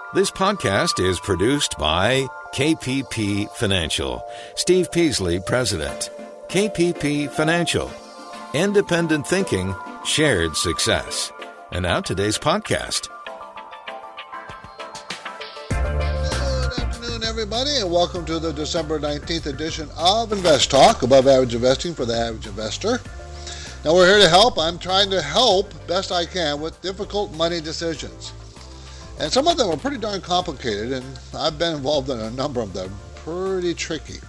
This podcast is produced by KPP Financial. Steve Peasley, President. KPP Financial. Independent thinking, shared success. And now today's podcast. Good afternoon, everybody, and welcome to the December 19th edition of Invest Talk, above average investing for the average investor. Now, we're here to help. I'm trying to help best I can with difficult money decisions. And some of them are pretty darn complicated, and I've been involved in a number of them. Pretty tricky.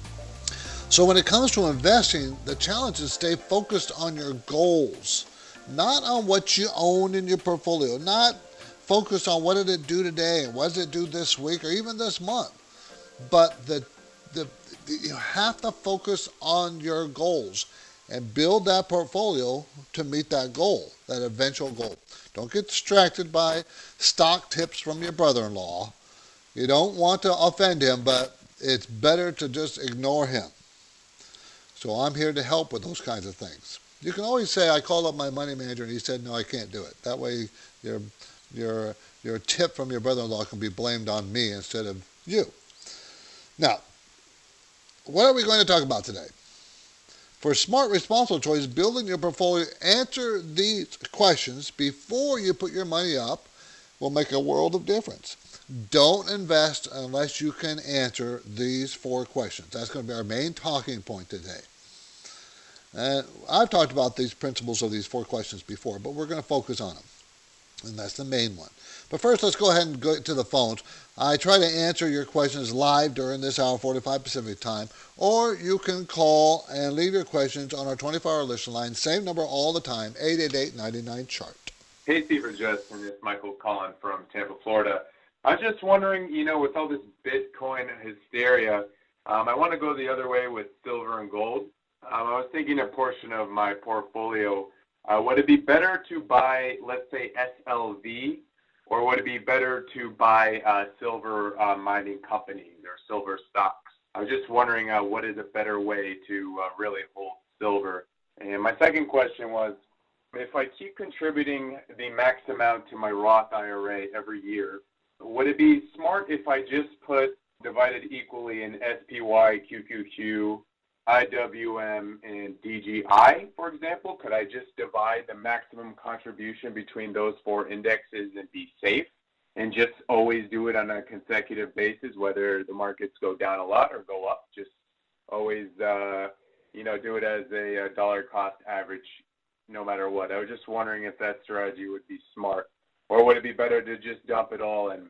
So when it comes to investing, the challenge is stay focused on your goals, not on what you own in your portfolio, not focused on what did it do today, and what does it do this week, or even this month. But you have to focus on your goals and build that portfolio to meet that goal, that eventual goal. Don't get distracted by stock tips from your brother-in-law. You don't want to offend him, but it's better to just ignore him. So I'm here to help with those kinds of things. You can always say, I called up my money manager and he said, no, I can't do it. That way your tip from your brother-in-law can be blamed on me instead of you. Now, what are we going to talk about today? For smart, responsible choice, building your portfolio, answer these questions before you put your money up will make a world of difference. Don't invest unless you can answer these 4 questions. That's going to be our main talking point today. And I've talked about these principles of these 4 questions before, but we're going to focus on them. And that's the main one. But first, let's go ahead and go to the phones. I try to answer your questions live during this hour, 45 Pacific time, or you can call and leave your questions on our 24-hour listen line. Same number all the time, 888-99-CHART. Hey, Steve and Justin. It's Michael calling from Tampa, Florida. I was just wondering, with all this Bitcoin hysteria, I want to go the other way with silver and gold. I was thinking a portion of my portfolio, would it be better to buy, let's say, SLV, or would it be better to buy silver mining companies or silver stocks? I was just wondering what is a better way to really hold silver. And my second question was, if I keep contributing the max amount to my Roth IRA every year, would it be smart if I just put divided equally in SPY, QQQ, IWM, and DGI, for example? Could I just divide the maximum contribution between those 4 indexes and be safe and just always do it on a consecutive basis, whether the markets go down a lot or go up? Just always, do it as a dollar cost average no matter what. I was just wondering if that strategy would be smart, or would it be better to just dump it all in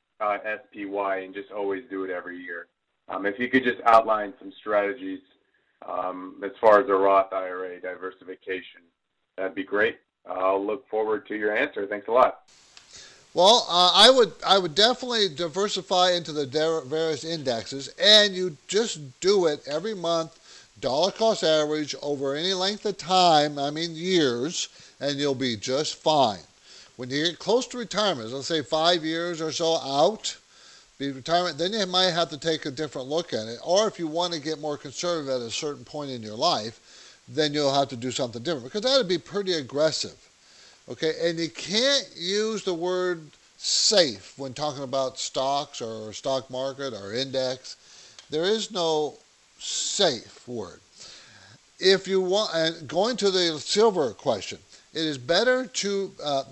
SPY and just always do it every year? If you could just outline some strategies as far as a Roth IRA diversification, that'd be great. I'll look forward to your answer. Thanks a lot. Well, I would definitely diversify into the various indexes, and you just do it every month, dollar cost average over any length of time, years, and you'll be just fine. When you get close to retirement, let's say 5 years or so out, retirement, then you might have to take a different look at it. Or if you want to get more conservative at a certain point in your life, then you'll have to do something different, because that would be pretty aggressive. Okay, and you can't use the word safe when talking about stocks or stock market or index. There is no safe word. If you want, and going to the silver question, it is better to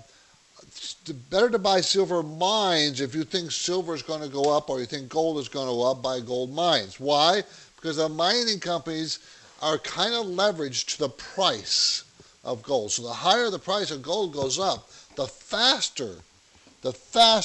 buy silver mines if you think silver is going to go up or you think gold is going to go up. Buy gold mines. Why? Because the mining companies are kind of leveraged to the price of gold. So the higher the price of gold goes up, the faster the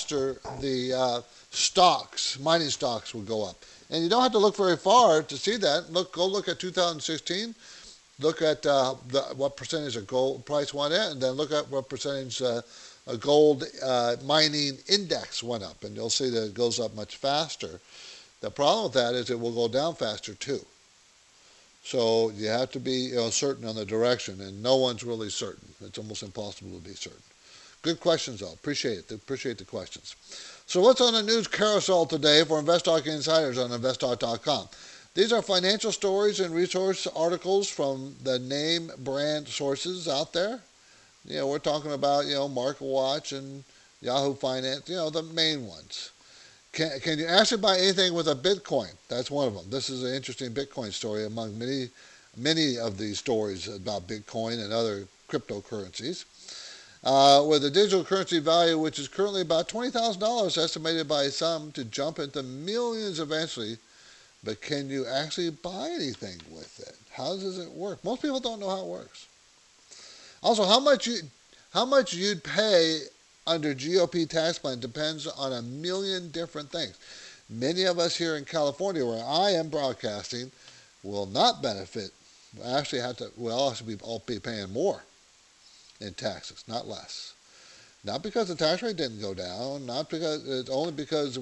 mining stocks will go up. And you don't have to look very far to see that. Go look at 2016. Look at what percentage of gold price went in, and then look at what percentage a gold mining index went up, and you'll see that it goes up much faster. The problem with that is it will go down faster too. So you have to be certain on the direction, and no one's really certain. It's almost impossible to be certain. Good questions, though. Appreciate the questions. So what's on the news carousel today for InvestTalk Insiders on InvestTalk.com? These are financial stories and resource articles from the name brand sources out there. We're talking about, MarketWatch and Yahoo Finance, the main ones. Can you actually buy anything with a Bitcoin? That's one of them. This is an interesting Bitcoin story among many of these stories about Bitcoin and other cryptocurrencies. With a digital currency value which is currently about $20,000, estimated by some to jump into millions eventually. But can you actually buy anything with it? How does it work? Most people don't know how it works. Also, how much you'd pay under GOP tax plan depends on a million different things. Many of us here in California, where I am broadcasting, will not benefit. We'll all be paying more in taxes, not less. Not because the tax rate didn't go down, it's only because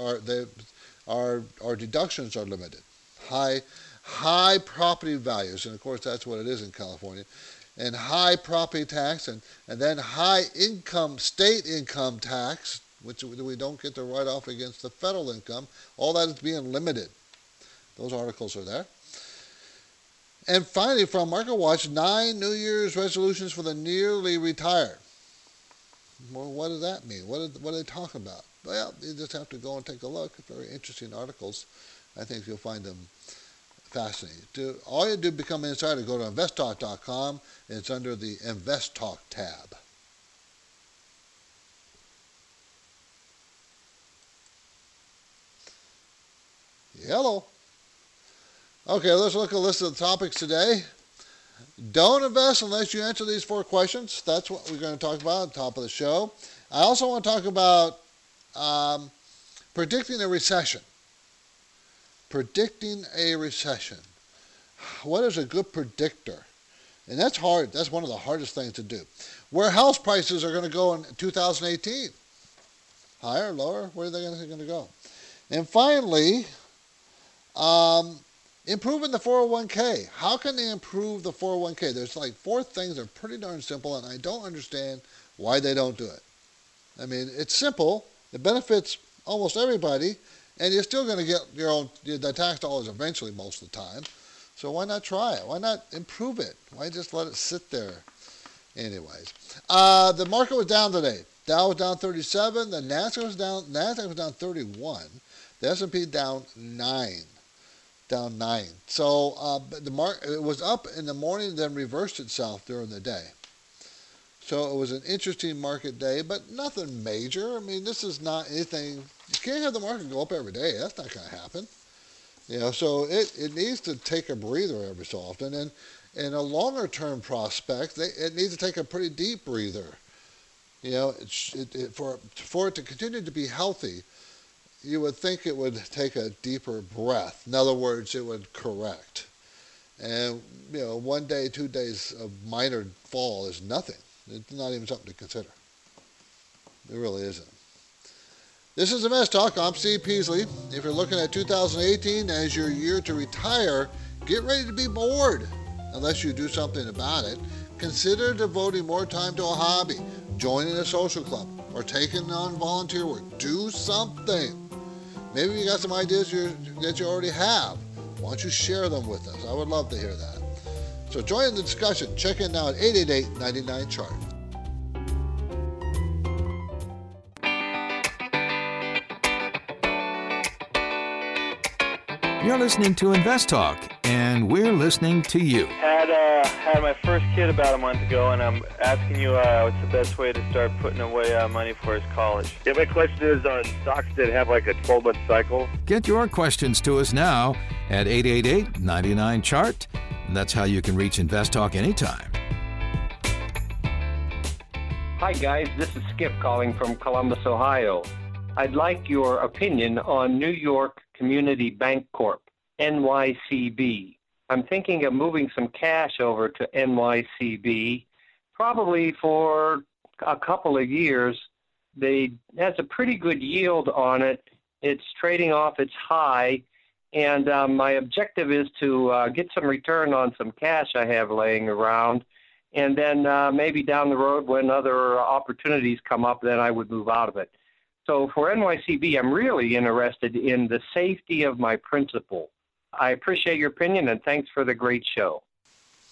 our deductions are limited. High property values, and of course that's what it is in California, and high property tax, and then high state income tax, which we don't get to write off against the federal income. All that is being limited. Those articles are there. And finally, from MarketWatch, 9 New Year's resolutions for the nearly retired. Well, what does that mean? What are they talking about? Well, you just have to go and take a look. Very interesting articles. I think you'll find them fascinating. All you do to become an insider, go to investtalk.com, and it's under the Invest Talk tab. Hello. Okay, let's look at a list of the topics today. Don't invest unless you answer these 4 questions. That's what we're going to talk about at the top of the show. I also want to talk about predicting a recession. Predicting a recession. What is a good predictor? And that's hard. That's one of the hardest things to do. Where house prices are going to go in 2018. Higher, lower? Where are they going to go? And finally, improving the 401k. How can they improve the 401k? There's like 4 things that are pretty darn simple, and I don't understand why they don't do it. I mean, it's simple. It benefits almost everybody, and you're still going to get the tax dollars eventually most of the time. So why not try it? Why not improve it? Why just let it sit there? Anyways, the market was down today. Dow was down 37. The Nasdaq was down 31. The S&P down 9. Down 9. So the market, it was up in the morning, then reversed itself during the day. So it was an interesting market day, but nothing major. I mean, this is not anything. You can't have the market go up every day. That's not going to happen. So it needs to take a breather every so often. And in a longer term prospect, it needs to take a pretty deep breather. For it to continue to be healthy, you would think it would take a deeper breath. In other words, it would correct. And, 1 day, 2 days of minor fall is nothing. It's not even something to consider. It really isn't. This is Invest Talk. I'm Steve Peasley. If you're looking at 2018 as your year to retire, get ready to be bored. Unless you do something about it, consider devoting more time to a hobby, joining a social club, or taking on volunteer work. Do something. Maybe you got some ideas that you already have. Why don't you share them with us? I would love to hear that. So join the discussion. Check in now at 888-99-CHART. You're listening to Invest Talk, and we're listening to you. Had my first kid about a month ago, and I'm asking you what's the best way to start putting away money for his college. Yeah, my question is on stocks that have like a 12-month cycle. Get your questions to us now at 888-99-CHART. And that's how you can reach Invest Talk anytime. Hi guys, this is Skip calling from Columbus, Ohio. I'd like your opinion on New York Community Bank Corp, NYCB. I'm thinking of moving some cash over to NYCB, probably for a couple of years. It has a pretty good yield on it. It's trading off its high, and my objective is to get some return on some cash I have laying around, and then maybe down the road when other opportunities come up, then I would move out of it. So for NYCB, I'm really interested in the safety of my principal. I appreciate your opinion, and thanks for the great show.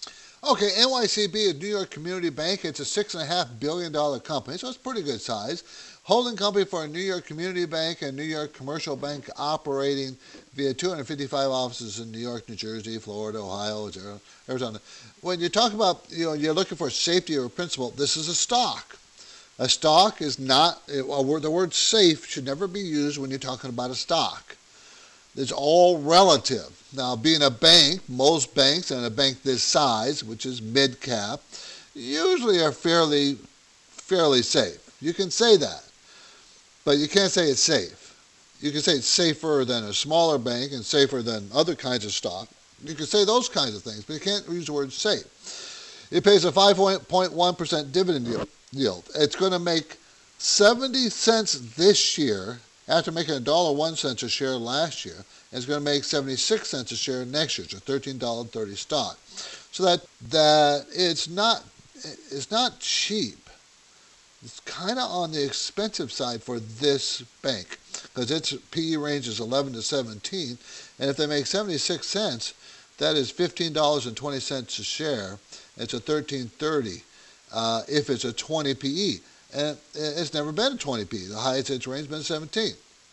Okay, NYCB is New York Community Bank. It's a $6.5 billion company, so it's pretty good size. Holding company for a New York Community Bank and New York Commercial Bank operating via 255 offices in New York, New Jersey, Florida, Ohio, Arizona. When you talk about, you're looking for safety or principle, this is a stock. A stock is not, the word safe should never be used when you're talking about a stock. It's all relative. Now, being a bank, most banks and a bank this size, which is mid-cap, usually are fairly safe. You can say that, but you can't say it's safe. You can say it's safer than a smaller bank and safer than other kinds of stock. You can say those kinds of things, but you can't use the word safe. It pays a 5.1% dividend yield. It's going to make 70 cents this year, after making $1.01 a share last year. It's going to make 76 cents a share next year. It's a $13.30 stock. So that it's not cheap. It's kind of on the expensive side for this bank because its PE range is 11 to 17, and if they make 76 cents, that is $15.20 a share. It's a $13.30 if it's a 20 PE. And it's never been a 20 PE. The highest it's range has been 17.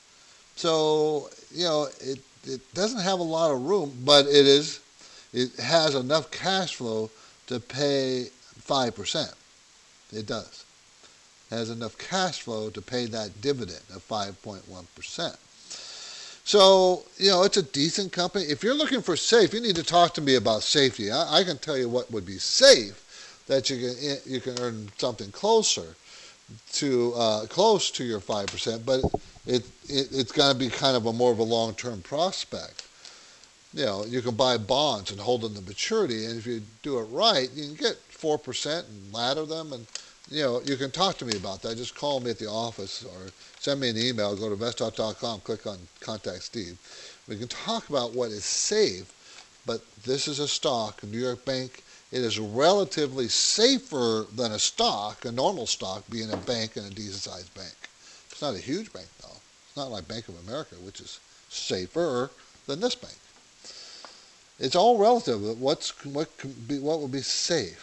So, it doesn't have a lot of room, but it has enough cash flow to pay 5%. It does. It has enough cash flow to pay that dividend of 5.1%. So, it's a decent company. If you're looking for safe, you need to talk to me about safety. I can tell you what would be safe, that you can earn something close to your 5%, but it's going to be kind of more of a long-term prospect. You can buy bonds and hold them to maturity, and if you do it right, you can get 4% and ladder them, and you can talk to me about that. Just call me at the office or send me an email. Go to investtalk.com, click on Contact Steve. We can talk about what is safe, but this is a stock, a New York bank. It is relatively safer than a stock, a normal stock, being a bank and a decent-sized bank. It's not a huge bank, though. It's not like Bank of America, which is safer than this bank. It's all relative. What would be safe?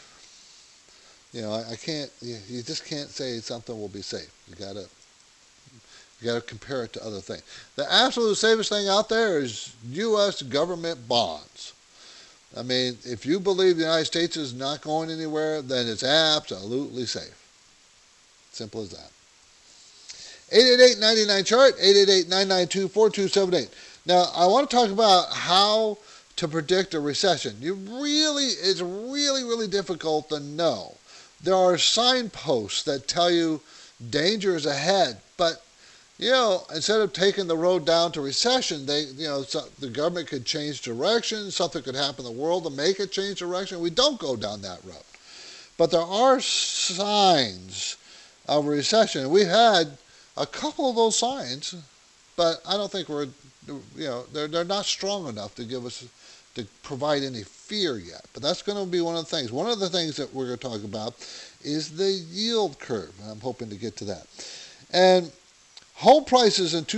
You just can't say something will be safe. You gotta compare it to other things. The absolute safest thing out there is U.S. government bonds. I mean, if you believe the United States is not going anywhere, then it's absolutely safe. Simple as that. 888-99-CHART, 888-992-4278. Now, I want to talk about how to predict a recession. It's really, really difficult to know. There are signposts that tell you danger is ahead, but instead of taking the road down to recession, the government could change direction. Something could happen in the world to make it change direction. We don't go down that road. But there are signs of a recession. We've had a couple of those signs, but I don't think they're not strong enough to provide any fear yet. But that's going to be one of the things. One of the things that we're going to talk about is the yield curve. I'm hoping to get to that. And home prices in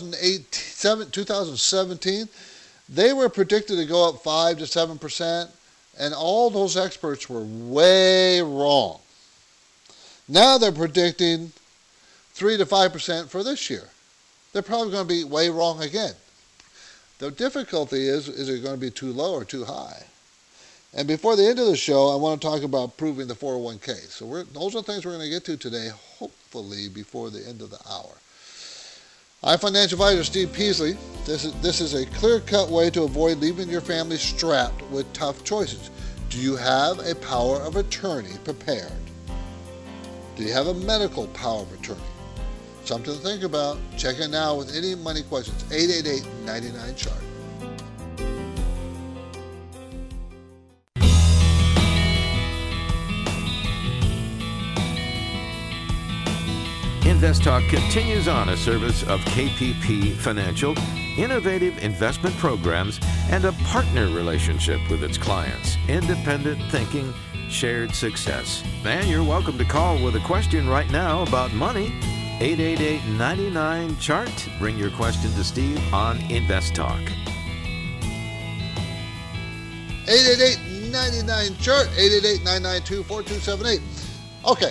2017, they were predicted to go up 5 to 7%, and all those experts were way wrong. Now they're predicting 3 to 5% for this year. They're probably going to be way wrong again. The difficulty is it going to be too low or too high? And before the end of the show, I want to talk about proving the 401k. So those are the things we're going to get to today, hopefully before the end of the hour. I'm financial advisor Steve Peasley. This is a clear-cut way to avoid leaving your family strapped with tough choices. Do you have a power of attorney prepared? Do you have a medical power of attorney? Something to think about. Check in now with any money questions. 888-99-CHART. Invest Talk continues on a service of KPP Financial, innovative investment programs, and a partner relationship with its clients. Independent thinking, shared success. And you're welcome to call with a question right now about money. 888-99-CHART. Bring your question to Steve on Invest Talk. 888 888-99-CHART, 888-992-4278. Okay,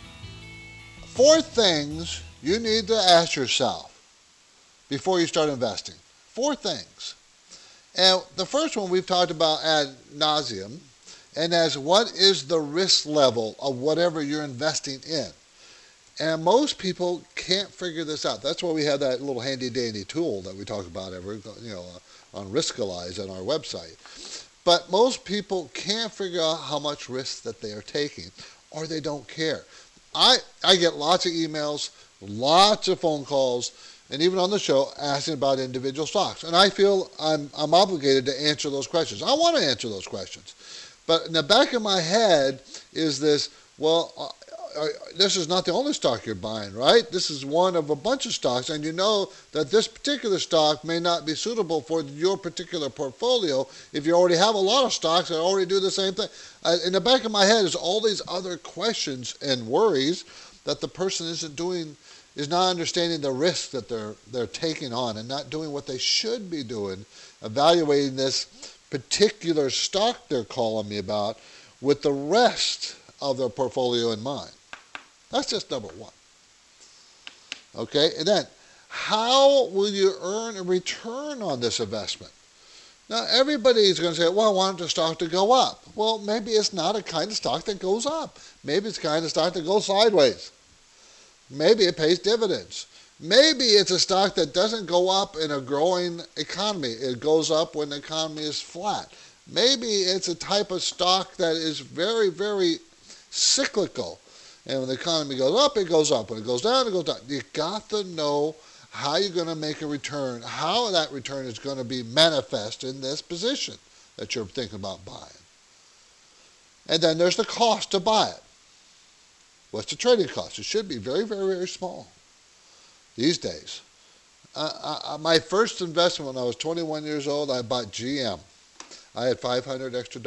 4 things you need to ask yourself before you start investing. 4 things. And the first one we've talked about ad nauseum, and as what is the risk level of whatever you're investing in. And most people can't figure this out. That's why we have that little handy-dandy tool that we talk about on Riskalyze on our website. But most people can't figure out how much risk that they are taking, or they don't care. I get lots of emails, lots of phone calls, and even on the show asking about individual stocks. And I feel I'm obligated to answer those questions. I want to answer those questions. But in the back of my head is this, this is not the only stock you're buying, right? This is one of a bunch of stocks, and you know that this particular stock may not be suitable for your particular portfolio if you already have a lot of stocks that already do the same thing. In the back of my head is all these other questions and worries that the person is not understanding the risk that they're taking on and not doing what they should be doing, evaluating this particular stock they're calling me about with the rest of their portfolio in mind. That's just number one. Okay, and then how will you earn a return on this investment? Now, everybody is going to say, well, I want the stock to go up. Well, maybe it's not a kind of stock that goes up. Maybe it's the kind of stock that goes sideways. Maybe it pays dividends. Maybe it's a stock that doesn't go up in a growing economy. It goes up when the economy is flat. Maybe it's a type of stock that is very, very cyclical. And when the economy goes up, it goes up. When it goes down, it goes down. You got to know how you're going to make a return, how that return is going to be manifest in this position that you're thinking about buying. And then there's the cost to buy it. What's the trading cost? It should be very, very, very small these days. My first investment when I was 21 years old, I bought GM. I had $500 extra.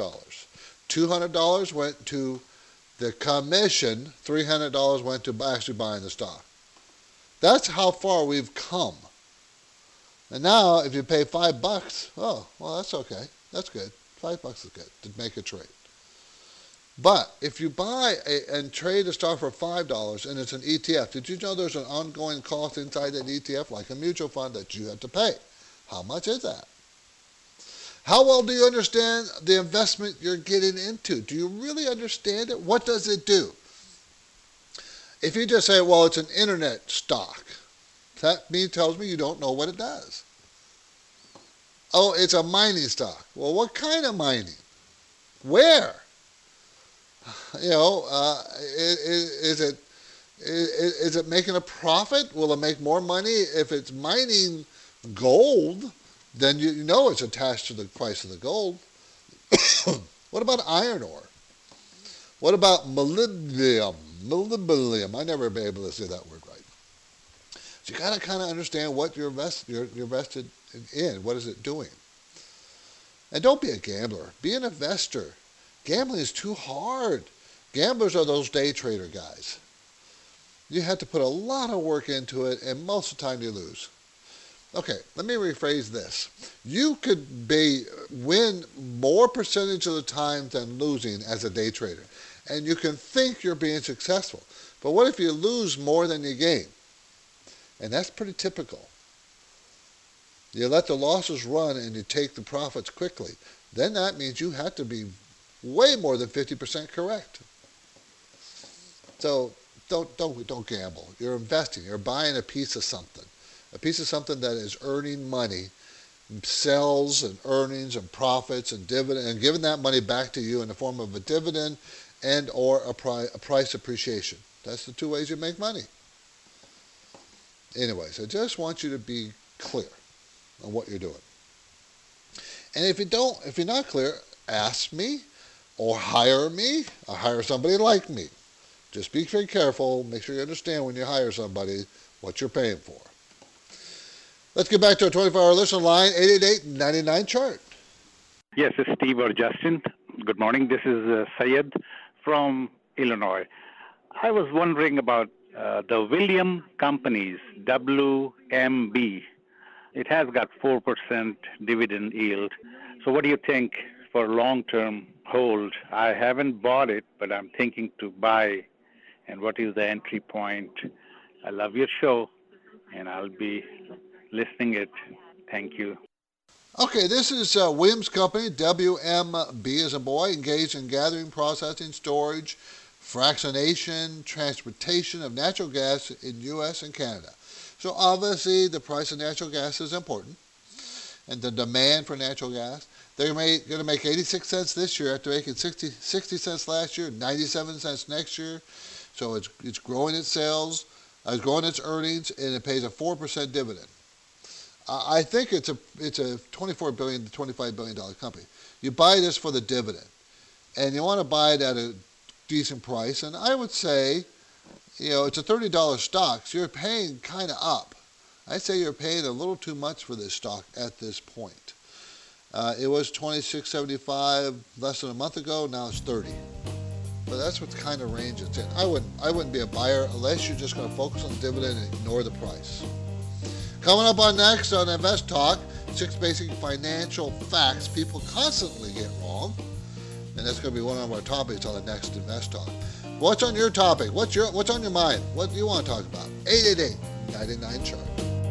$200 went to the commission, $300 went to actually buying the stock. That's how far we've come. And now, if you pay $5, oh, well, that's okay. That's good. $5 is good to make a trade. But if you buy and trade a stock for $5 and it's an ETF, did you know there's an ongoing cost inside that ETF, like a mutual fund, that you have to pay? How much is that? How well do you understand the investment you're getting into? Do you really understand it? What does it do? If you just say, well, it's an internet stock, that tells me you don't know what it does. Oh, it's a mining stock. Well, what kind of mining? Where? Is it making a profit? Will it make more money if it's mining gold? Then you know it's attached to the price of the gold. What about iron ore? What about molybdenum? I never been able to say that word right. So you got to kind of understand what you're invested in. What is it doing? And don't be a gambler. Be an investor. Gambling is too hard. Gamblers are those day trader guys. You have to put a lot of work into it, and most of the time you lose. Okay, let me rephrase this. You could win more percentage of the time than losing as a day trader. And you can think you're being successful. But what if you lose more than you gain? And that's pretty typical. You let the losses run and you take the profits quickly. Then that means you have to be way more than 50% correct. So don't gamble. You're investing. You're buying a piece of something. A piece of something that is earning money, sales and earnings and profits and dividend, and giving that money back to you in the form of a dividend and or a price appreciation. That's the 2 ways you make money. Anyways, I just want you to be clear on what you're doing. And if you're not clear, ask me or hire me or hire somebody like me. Just be very careful. Make sure you understand when you hire somebody what you're paying for. Let's get back to our 24-hour listener line, 888-99-CHART. Yes, it's Steve or Justin. Good morning. This is Syed from Illinois. I was wondering about the Williams Companies, WMB. It has got 4% dividend yield. So what do you think for long-term hold. I haven't bought it, but I'm thinking to buy. And what is the entry point? I love your show, and I'll be listening it. Thank you. Okay, this is Williams Company, WMB as a boy, engaged in gathering, processing, storage, fractionation, transportation of natural gas in U.S. and Canada. So obviously the price of natural gas is important, and the demand for natural gas. They're going to make 86 cents this year after making 60 cents last year, 97 cents next year. So it's growing its sales, growing its earnings, and it pays a 4% dividend. I think it's a $24 billion to $25 billion company. You buy this for the dividend, and you want to buy it at a decent price. And I would say, it's a $30 stock, so you're paying kind of up. I'd say you're paying a little too much for this stock at this point. It was $26.75 less than a month ago. Now it's $30. But that's what kind of range it's in. I wouldn't be a buyer unless you're just going to focus on the dividend and ignore the price. Coming up on next on Invest Talk, 6 basic financial facts people constantly get wrong. And that's going to be one of our topics on the next Invest Talk. What's on your topic? What's on your mind? What do you want to talk about? 888-99-CHART.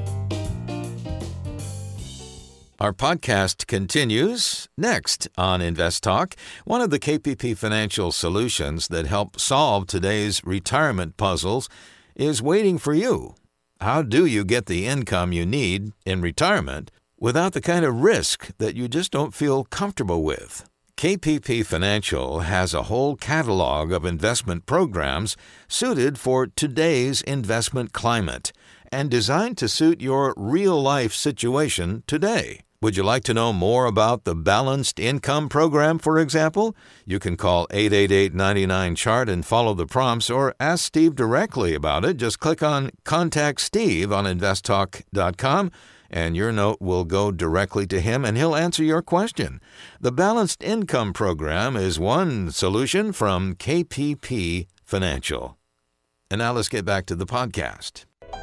Our podcast continues next on Invest Talk. One of the KPP financial solutions that help solve today's retirement puzzles is waiting for you. How do you get the income you need in retirement without the kind of risk that you just don't feel comfortable with? KPP Financial has a whole catalog of investment programs suited for today's investment climate and designed to suit your real-life situation today. Would you like to know more about the Balanced Income Program, for example? You can call 888-99-CHART and follow the prompts, or ask Steve directly about it. Just click on Contact Steve on investtalk.com, and your note will go directly to him, and he'll answer your question. The Balanced Income Program is one solution from KPP Financial. And now let's get back to the podcast.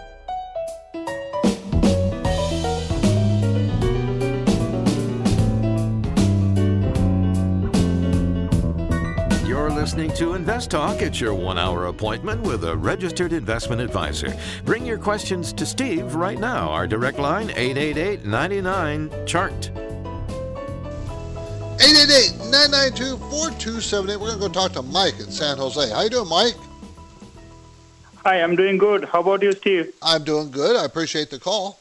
You're listening to Invest Talk. It's your 1-hour appointment with a registered investment advisor. Bring your questions to Steve right now. Our direct line, 888-99-CHART. 888-992-4278. We're going to go talk to Mike in San Jose. How you doing, Mike? Hi, I'm doing good. How about you, Steve? I'm doing good. I appreciate the call.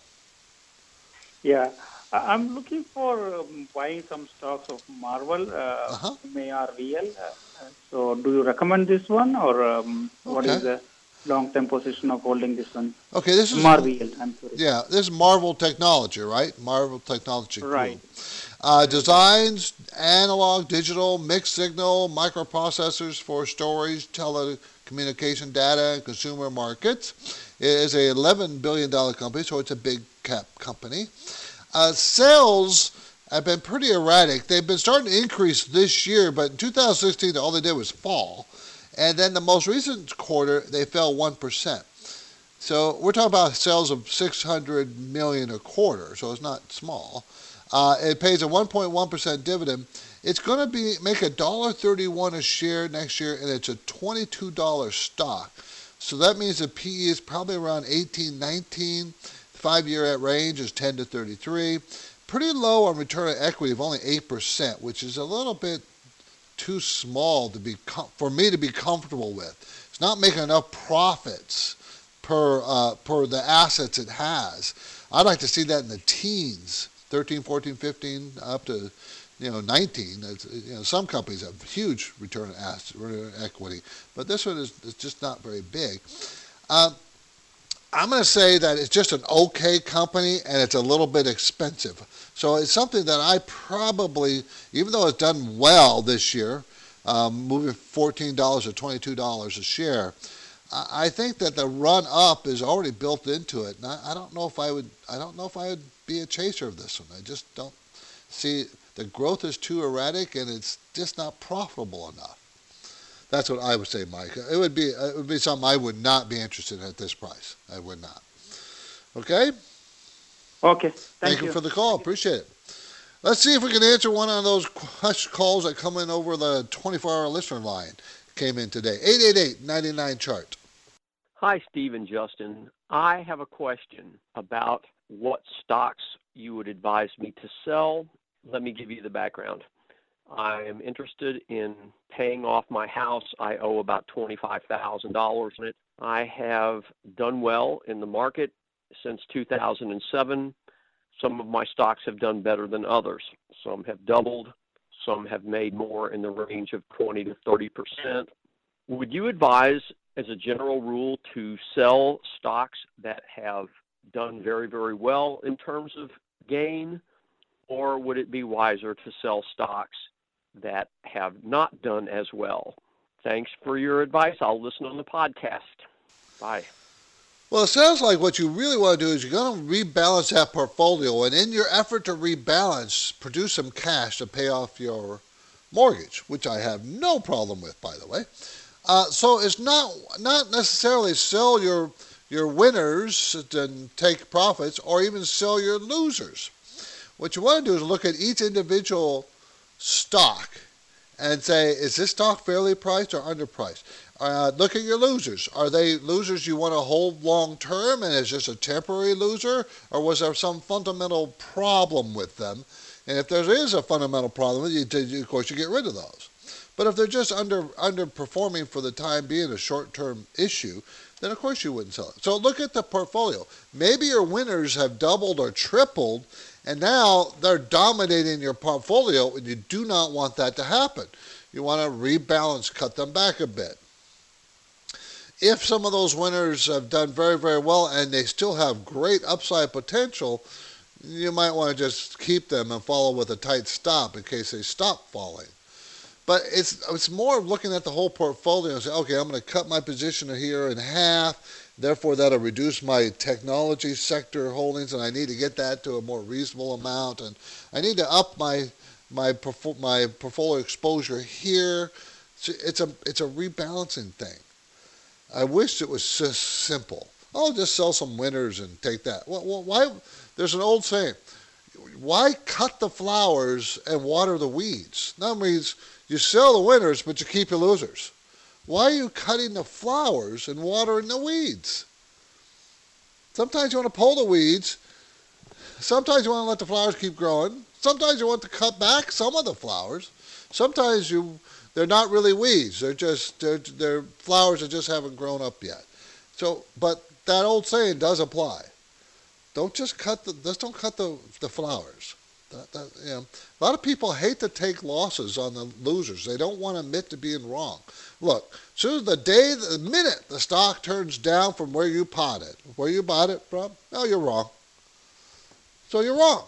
Yeah. I'm looking for buying some stocks of Marvel, MARVL. So do you recommend this one, or what is the long-term position of holding this one? Okay, this is Marvel. I'm sorry. Yeah, this is Marvel Technology, right? Marvel Technology Group. Right. Designs, analog, digital, mixed signal, microprocessors for storage, telecommunication data, and consumer markets. It is a $11 billion company, so it's a big cap company. Sales have been pretty erratic. They've been starting to increase this year, but in 2016, all they did was fall. And then the most recent quarter, they fell 1%. So we're talking about sales of $600 million a quarter, so it's not small. It pays a 1.1% dividend. It's going to make $1.31 a share next year, and it's a $22 stock. So that means the PE is probably around 18, 19. 5-year range is 10 to 33. Pretty low on return on equity of only 8%, which is a little bit too small for me to be comfortable with. It's not making enough profits per the assets it has. I'd like to see that in the teens, 13, 14, 15, up to 19. Some companies have huge return on equity, but this one is just not very big. I'm going to say that it's just an okay company, and it's a little bit expensive. So it's something that I probably, even though it's done well this year, moving $14 to $22 a share, I think that the run up is already built into it. And I don't know if I would be a chaser of this one. I just don't see the growth is too erratic, and it's just not profitable enough. That's what I would say, Mike. It would be something I would not be interested in at this price. I would not. Okay? Okay. Thank you for the call. Appreciate it. Let's see if we can answer one of those calls that come in over the 24-hour listener line. Came in today. 888-99-CHART. Hi, Steve and Justin. I have a question about what stocks you would advise me to sell. Let me give you the background. I am interested in paying off my house. I owe about $25,000 on it. I have done well in the market since 2007. Some of my stocks have done better than others. Some have doubled. Some have made more in the range of 20 to 30%. Would you advise, as a general rule, to sell stocks that have done very, very well in terms of gain, or would it be wiser to sell stocks that have not done as well? Thanks for your advice. I'll listen on the podcast. Bye. Well, it sounds like what you really want to do is you're going to rebalance that portfolio, and in your effort to rebalance, produce some cash to pay off your mortgage, which I have no problem with, by the way. So it's not necessarily sell your winners and take profits, or even sell your losers. What you want to do is look at each individual stock and say, is this stock fairly priced or underpriced? Look at your losers. Are they losers you want to hold long term and it's just a temporary loser, or was there some fundamental problem with them? And if there is a fundamental problem, of course you get rid of those. But if they're just underperforming for the time being, a short-term issue, then of course you wouldn't sell it. So look at the portfolio. Maybe your winners have doubled or tripled, and now they're dominating your portfolio, and you do not want that to happen. You want to rebalance, cut them back a bit. If some of those winners have done very, very well and they still have great upside potential, you might want to just keep them and follow with a tight stop in case they stop falling. But it's more of looking at the whole portfolio and say, okay, I'm going to cut my position here in half. Therefore, that'll reduce my technology sector holdings, and I need to get that to a more reasonable amount. And I need to up my portfolio exposure here. It's a rebalancing thing. I wish it was just simple. I'll just sell some winners and take that. Well, why? There's an old saying. Why cut the flowers and water the weeds? That means you sell the winners, but you keep your losers. Why are you cutting the flowers and watering the weeds? Sometimes you want to pull the weeds. Sometimes you want to let the flowers keep growing. Sometimes you want to cut back some of the flowers. Sometimes they're not really weeds. They're flowers that just haven't grown up yet. So, but that old saying does apply. Don't cut the flowers. A lot of people hate to take losses on the losers. They don't want to admit to being wrong. Look, soon as the minute the stock turns down from where you bought it from, no, you're wrong. So you're wrong.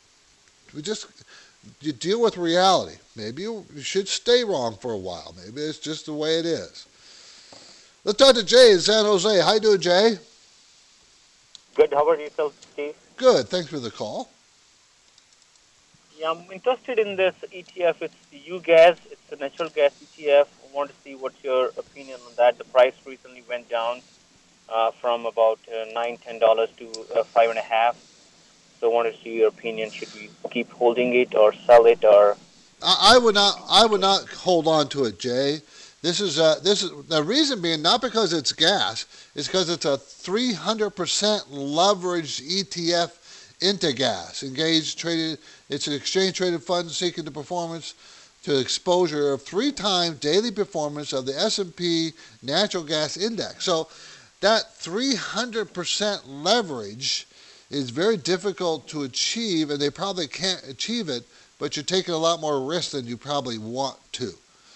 You deal with reality. Maybe you should stay wrong for a while. Maybe it's just the way it is. Let's talk to Jay in San Jose. How you doing, Jay? Good. How about yourself, Steve? Good. Thanks for the call. Yeah, I'm interested in this ETF. It's the UGAS. It's a natural gas ETF. I want to see what's your opinion on that. The price recently went down from about $9-10 to $5.50. So I want to see your opinion. Should we keep holding it or sell it, or? I would not hold on to it, Jay. This is the reason being not because it's gas, it's because it's a 300% leveraged ETF into gas. It's an exchange-traded fund seeking the performance to exposure of 3 times daily performance of the S&P Natural Gas Index. So that 300% leverage is very difficult to achieve, and they probably can't achieve it, but you're taking a lot more risk than you probably want to.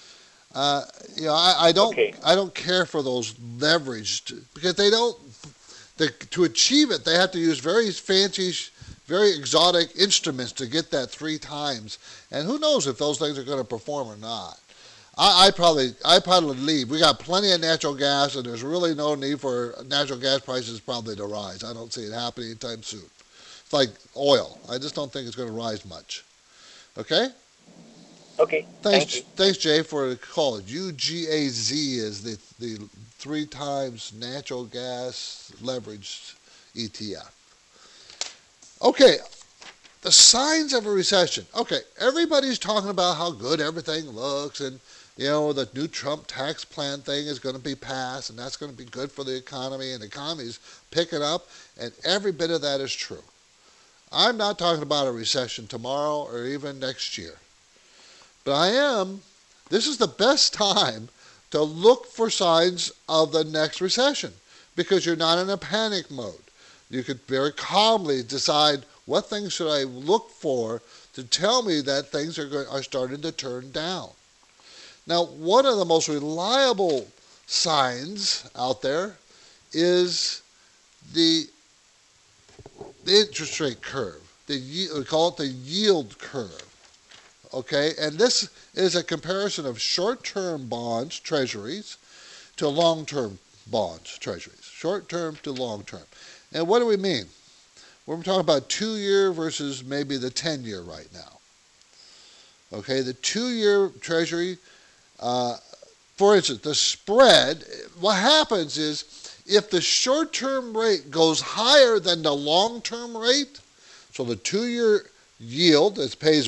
I don't care for those leveraged, because to achieve it, they have to use very fancy, very exotic instruments to get that 3 times. And who knows if those things are going to perform or not. I probably leave. We got plenty of natural gas, and there's really no need for natural gas prices probably to rise. I don't see it happening anytime soon. It's like oil. I just don't think it's going to rise much. Okay? Okay. Thanks, Jay, for the call. UGAZ is the 3 times natural gas leveraged ETF. Okay. the signs of a recession. Okay, everybody's talking about how good everything looks, and the new Trump tax plan thing is going to be passed, and that's going to be good for the economy, and the economy's picking up, and every bit of that is true. I'm not talking about a recession tomorrow or even next year. But this is the best time to look for signs of the next recession because you're not in a panic mode. You could very calmly decide what things should I look for to tell me that things are starting to turn down. Now, one of the most reliable signs out there is the interest rate curve. We call it the yield curve. Okay, and this is a comparison of short-term bonds, treasuries, to long-term bonds, treasuries. Short-term to long-term. And what do we mean? We're talking about 2-year versus maybe the 10-year right now. Okay, the 2-year treasury, for instance, the spread, what happens is if the short-term rate goes higher than the long-term rate, so the 2-year yield that pays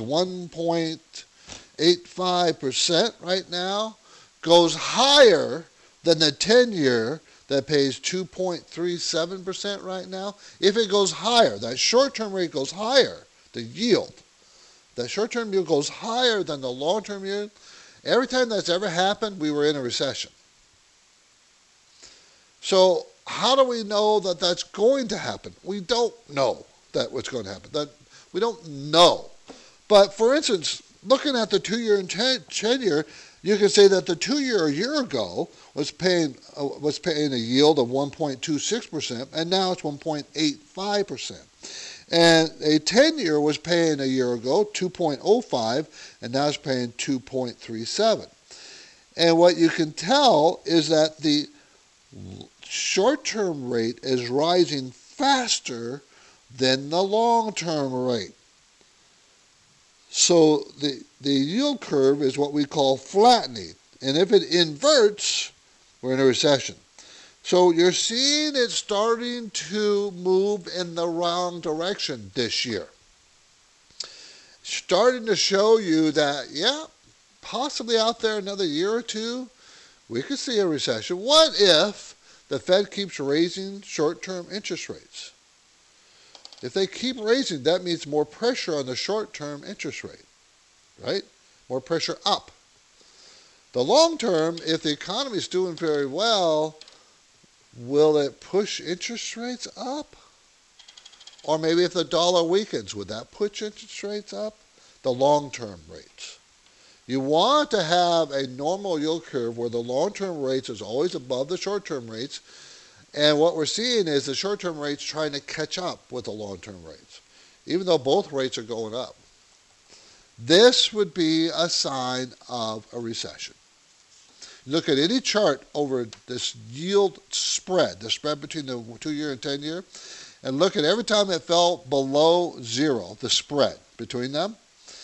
1.85% right now goes higher than the 10-year that pays 2.37% right now. If it goes higher, that short-term rate goes higher, the yield, that short-term yield goes higher than the long-term yield, every time that's ever happened, we were in a recession. So how do we know that that's going to happen? We don't know that what's going to happen. We don't know. But for instance, looking at the 2-year and 10-year, you can say that the 2-year a year ago was paying a yield of 1.26%, and now it's 1.85%. And a 10-year was paying a year ago 2.05, and now it's paying 2.37. And what you can tell is that the short-term rate is rising faster than the long-term rate. So the yield curve is what we call flattening. And if it inverts, we're in a recession. So you're seeing it starting to move in the wrong direction this year. Starting to show you that, possibly out there another year or two, we could see a recession. What if the Fed keeps raising short-term interest rates? If they keep raising, that means more pressure on the short-term interest rate, right? More pressure up. The long term, if the economy is doing very well, will it push interest rates up? Or maybe if the dollar weakens, would that push interest rates up? The long-term rates. You want to have a normal yield curve where the long-term rates is always above the short-term rates. And what we're seeing is the short-term rates trying to catch up with the long-term rates, even though both rates are going up. This would be a sign of a recession. Look at any chart over this yield spread, the spread between the 2-year and 10-year, and look at every time it fell below zero, the spread between them.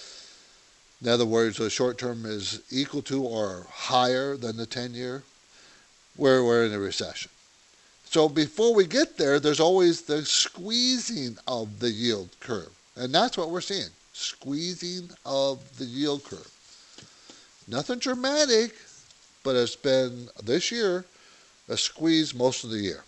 In other words, the short-term is equal to or higher than the 10-year, we're in a recession. So before we get there, there's always the squeezing of the yield curve. And that's what we're seeing, squeezing of the yield curve. Nothing dramatic, but it's been, this year, a squeeze most of the year.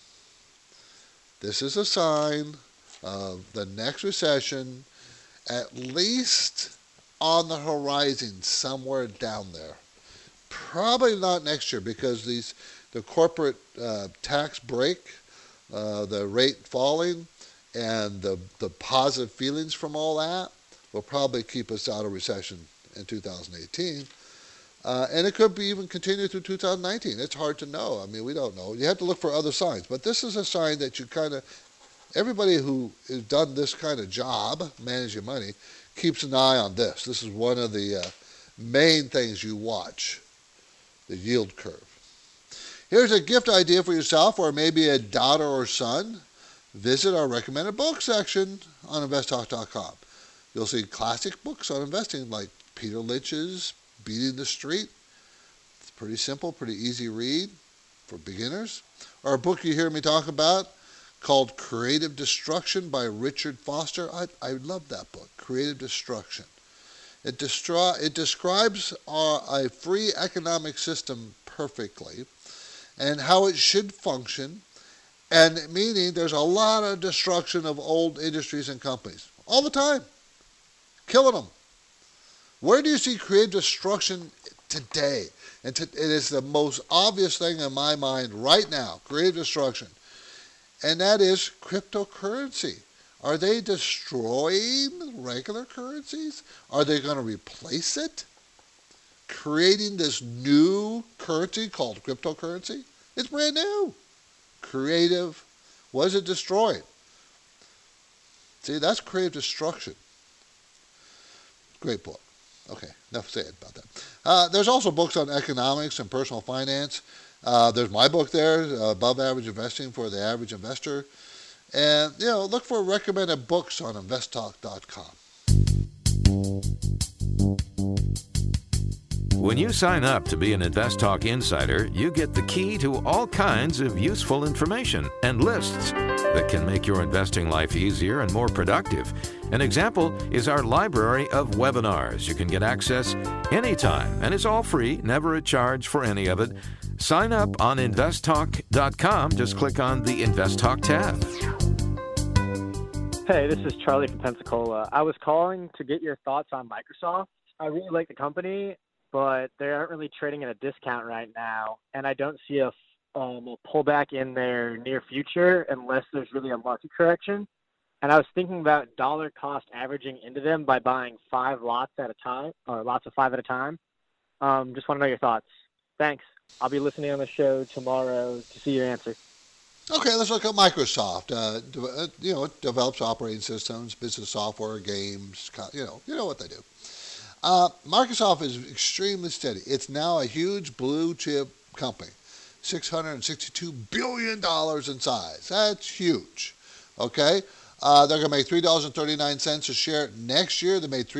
This is a sign of the next recession, at least on the horizon, somewhere down there. Probably not next year because the corporate tax break, the rate falling, and the positive feelings from all that will probably keep us out of recession in 2018. And it could be even continue through 2019. It's hard to know. I mean, we don't know. You have to look for other signs. But this is a sign that you kind of, everybody who has done this kind of job, managing money, keeps an eye on this. This is one of the main things you watch, the yield curve. Here's a gift idea for yourself or maybe a daughter or son. Visit our recommended book section on investtalk.com. You'll see classic books on investing like Peter Lynch's Beating the Street. It's pretty simple, pretty easy read for beginners. Or a book you hear me talk about called Creative Destruction by Richard Foster. I love that book, Creative Destruction. It describes a free economic system perfectly and how it should function, and meaning there's a lot of destruction of old industries and companies all the time, killing them. Where do you see creative destruction today? And it is the most obvious thing in my mind right now, creative destruction. And that is cryptocurrency. Are they destroying regular currencies? Are they going to replace it? Creating this new currency called cryptocurrency? It's brand new. Creative. Was it destroyed? See, that's creative destruction. Great book. Okay, enough said about that. There's also books on economics and personal finance. There's my book there, Above Average Investing for the Average Investor. And, look for recommended books on investtalk.com. When you sign up to be an InvestTalk Insider, you get the key to all kinds of useful information and lists that can make your investing life easier and more productive. An example is our library of webinars. You can get access anytime, and it's all free, never a charge for any of it. Sign up on investtalk.com. Just click on the InvestTalk tab. Hey, this is Charlie from Pensacola. I was calling to get your thoughts on Microsoft. I really like the company, but they aren't really trading at a discount right now, and I don't see a pullback in their near future unless there's really a market correction. And I was thinking about dollar cost averaging into them by buying 5 lots at a time, or lots of 5 at a time. Just want to know your thoughts. Thanks. I'll be listening on the show tomorrow to see your answer. Okay, let's look at Microsoft. It develops operating systems, business software, games. You know what they do. Microsoft is extremely steady. It's now a huge blue chip company, $662 billion in size. That's huge. Okay, they're going to make $3.39 a share next year. They made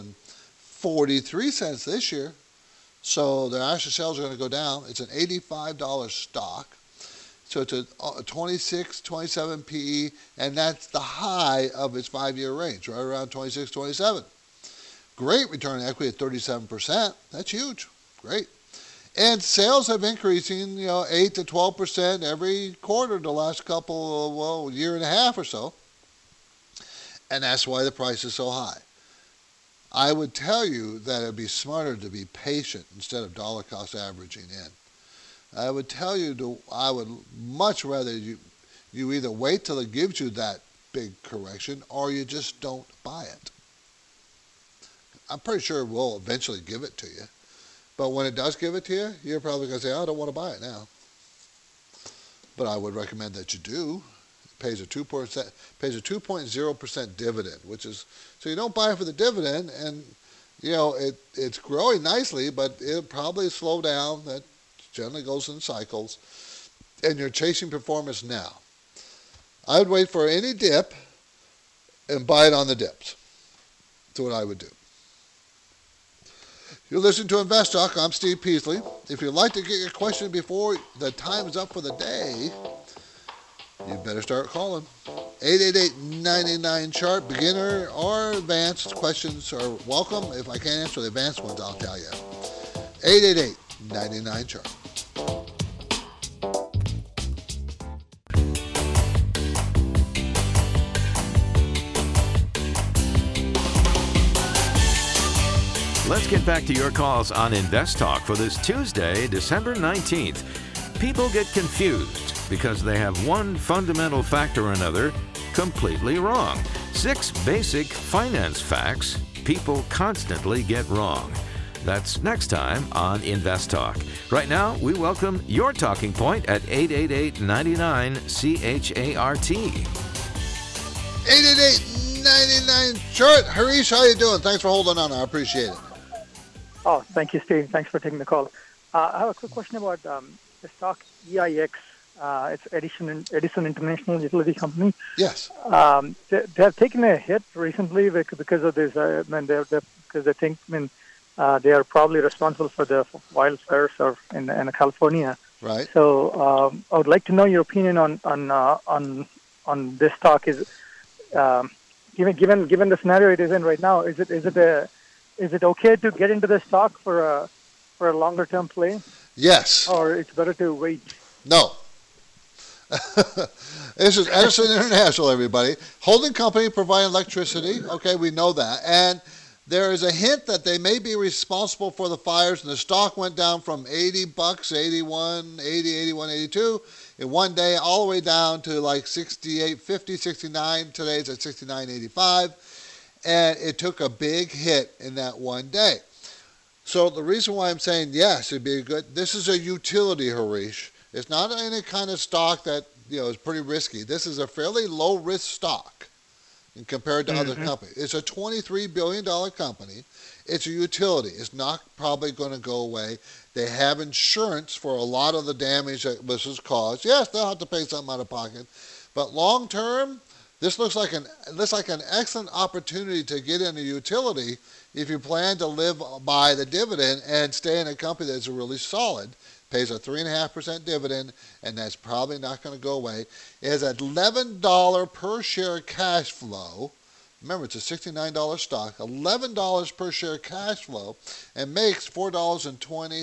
$3.43 this year. So their actual sales are going to go down. It's an $85 stock. So it's a 26, 27 PE, and that's the high of its 5-year range, right around 26, 27. Great return on equity at 37%. That's huge. Great. And sales have increasing, 8 to 12% every quarter the last year and a half or so. And that's why the price is so high. I would tell you that it would be smarter to be patient instead of dollar cost averaging in. I would tell you I would much rather you either wait till it gives you that big correction or you just don't buy it. I'm pretty sure it will eventually give it to you. But when it does give it to you, you're probably going to say, I don't want to buy it now. But I would recommend that you do. It pays a 2.0% dividend, which is, so you don't buy it for the dividend, and it's growing nicely, but it'll probably slow down. That generally goes in cycles, and you're chasing performance now. I would wait for any dip and buy it on the dips. That's what I would do. You're listening to Invest Talk. I'm Steve Peasley. If you'd like to get your question before the time is up for the day, you better start calling. 888-99-CHART, beginner or advanced questions are welcome. If I can't answer the advanced ones, I'll tell you. 888-99-CHART. Let's get back to your calls on Invest Talk for this Tuesday, December 19th. People get confused because they have one fundamental fact or another completely wrong. 6 basic finance facts people constantly get wrong. That's next time on Invest Talk. Right now, we welcome your talking point at 888-99-CHART. 888-99-CHART. Harish, how you doing? Thanks for holding on. I appreciate it. Oh, thank you, Steve. Thanks for taking the call. I have a quick question about the stock EIX. It's Edison International Utility Company. Yes. They have taken a hit recently because of this. Because they think they are probably responsible for the wildfires in California. Right. So I would like to know your opinion on on this stock is, given the scenario it is in right now, is it okay to get into the stock for a longer term play? Yes. Or it's better to wait? No. This is Edison International, everybody. Holding company providing electricity. Okay, we know that. And there is a hint that they may be responsible for the fires, and the stock went down from $80, 81, 80, 81, 82 in one day, all the way down to like 68.50, 69. Today it's at 69.85. And it took a big hit in that one day. So the reason why I'm saying yes, it'd be good. This is a utility, Harish. It's not any kind of stock that is pretty risky. This is a fairly low risk stock compared to other companies. It's a $23 billion company. It's a utility. It's not probably going to go away. They have insurance for a lot of the damage that this has caused. Yes, they'll have to pay something out of pocket, but long term, this looks like an excellent opportunity to get in a utility if you plan to live by the dividend and stay in a company that's really solid, pays a 3.5% dividend, and that's probably not going to go away. It has an $11 per share cash flow. Remember, it's a $69 stock, $11 per share cash flow, and makes $4.20,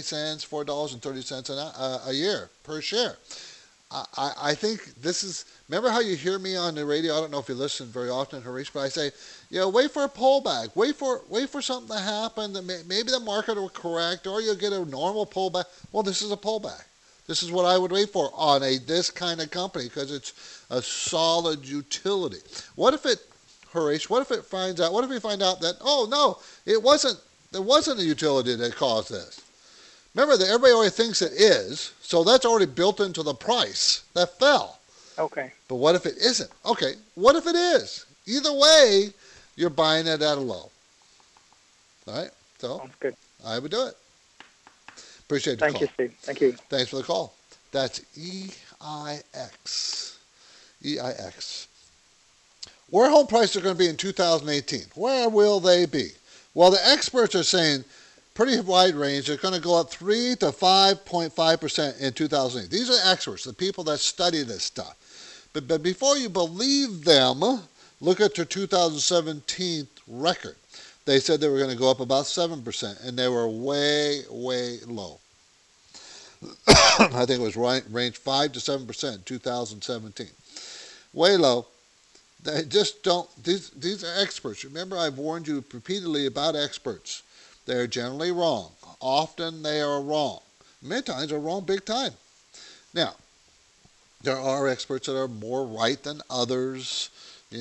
$4.30 a year per share. I think this is, remember how you hear me on the radio? I don't know if you listen very often, Harish, but I say, wait for a pullback. Wait for something to happen. That maybe the market will correct, or you'll get a normal pullback. Well, this is a pullback. This is what I would wait for on this kind of company, because it's a solid utility. What if it, Harish, what if we find out that, oh, no, there wasn't a utility that caused this? Remember that everybody already thinks it is, so that's already built into the price that fell. Okay. But what if it isn't? Okay, what if it is? Either way, you're buying it at a low. All right? So sounds good. I would do it. Appreciate the call. Thank you, Steve. Thank you. Thanks for the call. That's EIX. EIX. Where home prices are going to be in 2018? Where will they be? Well, the experts are saying pretty wide range. They're going to go up 3 to 5.5% in 2008. These are experts, the people that study this stuff. But before you believe them, look at their 2017 record. They said they were going to go up about 7%, and they were way, way low. I think it was range 5 to 7% in 2017. Way low. They just don't, these are experts. Remember, I've warned you repeatedly about experts. They're generally wrong. Often they are wrong. Many times they're wrong big time. Now, there are experts that are more right than others, but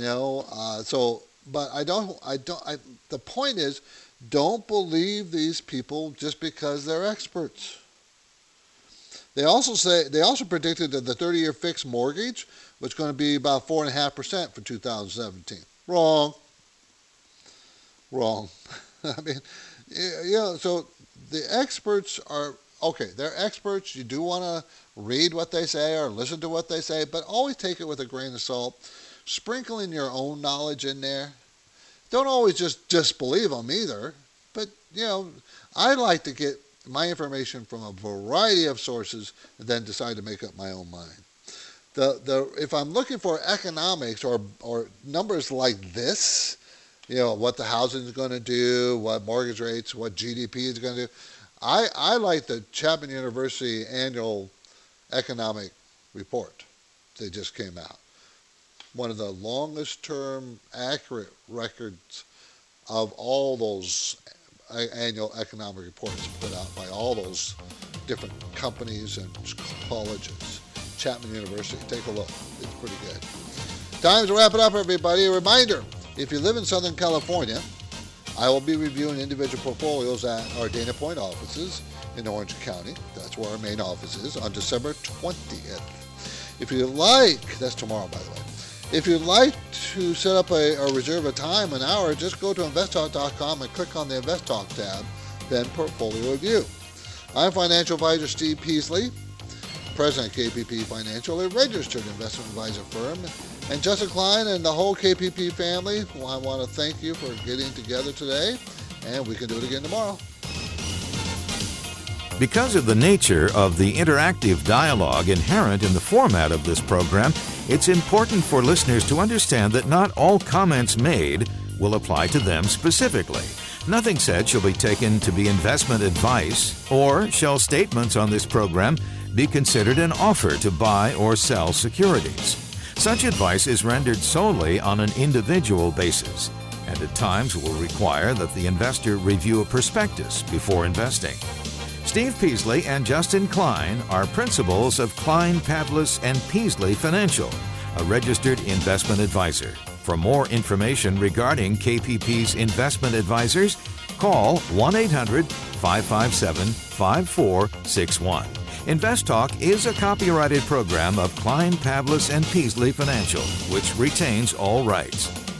the point is, don't believe these people just because they're experts. They also predicted that the 30-year fixed mortgage was going to be about 4.5% for 2017. Wrong. I mean, so the experts are, okay, they're experts. You do want to read what they say or listen to what they say, but always take it with a grain of salt. Sprinkle in your own knowledge in there. Don't always just believe them either. But, I like to get my information from a variety of sources and then decide to make up my own mind. If I'm looking for economics or numbers like this, what the housing is going to do, what mortgage rates, what GDP is going to do, I like the Chapman University annual economic report that just came out. One of the longest term accurate records of all those annual economic reports put out by all those different companies and colleges. Chapman University, take a look. It's pretty good. Time to wrap it up, everybody. A reminder, if you live in Southern California, I will be reviewing individual portfolios at our Dana Point offices in Orange County. That's where our main office is, on December 20th. If you like, that's tomorrow, by the way. If you'd like to set up or reserve a time, an hour, just go to investtalk.com and click on the Invest Talk tab, then Portfolio Review. I'm financial advisor Steve Peasley, president of KPP Financial, a registered investment advisor firm. And Justin Klein and the whole KPP family, I want to thank you for getting together today, and we can do it again tomorrow. Because of the nature of the interactive dialogue inherent in the format of this program, it's important for listeners to understand that not all comments made will apply to them specifically. Nothing said shall be taken to be investment advice, or shall statements on this program be considered an offer to buy or sell securities. Such advice is rendered solely on an individual basis, and at times will require that the investor review a prospectus before investing. Steve Peasley and Justin Klein are principals of Klein, Pavlis & Peasley Financial, a registered investment advisor. For more information regarding KPP's investment advisors, call 1-800-557-5461. Invest Talk is a copyrighted program of Klein, Pavlis & Peasley Financial, which retains all rights.